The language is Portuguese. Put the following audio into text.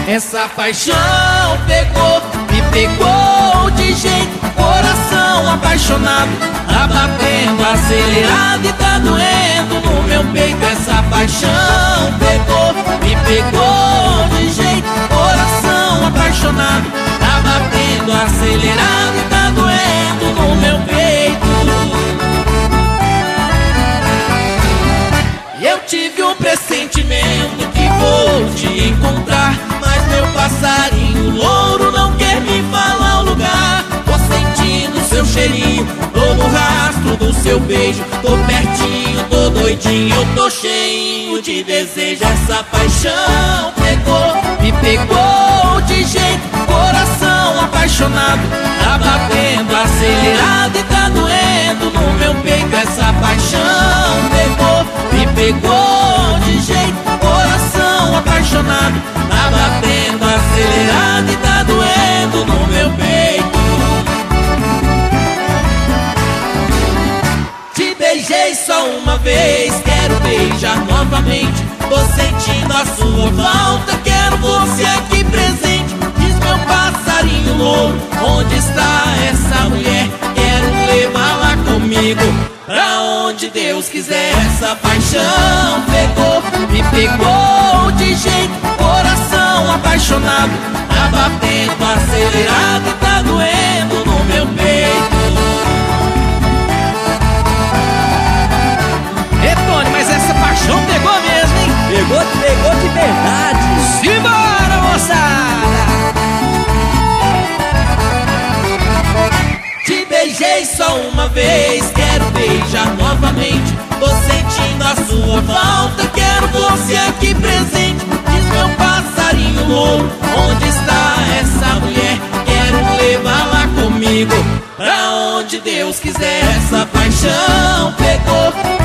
Essa paixão pegou, me pegou de jeito. Coração apaixonado, tá batendo acelerado e tá doendo no meu peito. Essa paixão pegou, me pegou de jeito. Coração apaixonado, tá batendo acelerado e tá doendo no meu peito. E eu tive um pressentimento que vou te encontrar, mas meu passarinho louro não quer me falar o lugar. Tô sentindo seu cheirinho, tô no rastro do seu beijo. Tô pertinho, tô doidinho, eu tô cheio de desejo. Essa paixão pegou, me pegou de jeito. Coração apaixonado, tá batendo acelerado e tá doendo no meu peito. Essa paixão pegou, me pegou de jeito. Coração apaixonado, tá batendo acelerado e tá doendo no meu peito. Te beijei só uma vez, quero beijar novamente. Tô sentindo a sua falta, quero você aqui presente. Diz meu passarinho louro, onde está essa mulher? Quero levá-la comigo pra onde Deus quiser. Essa paixão pegou, me pegou de jeito. Coração apaixonado, tá batendo acelerado e tá doendo no meu peito. Tony, mas essa paixão pegou mesmo, hein? Pegou de verdade. Simbora, moçada! Te beijei só uma vez, quero beijar novamente. Tô sentindo a sua falta, quero você aqui presente. Diz meu passarinho louro, onde está essa mulher? Quero levá-la comigo pra onde Deus quiser. Essa paixão pegou,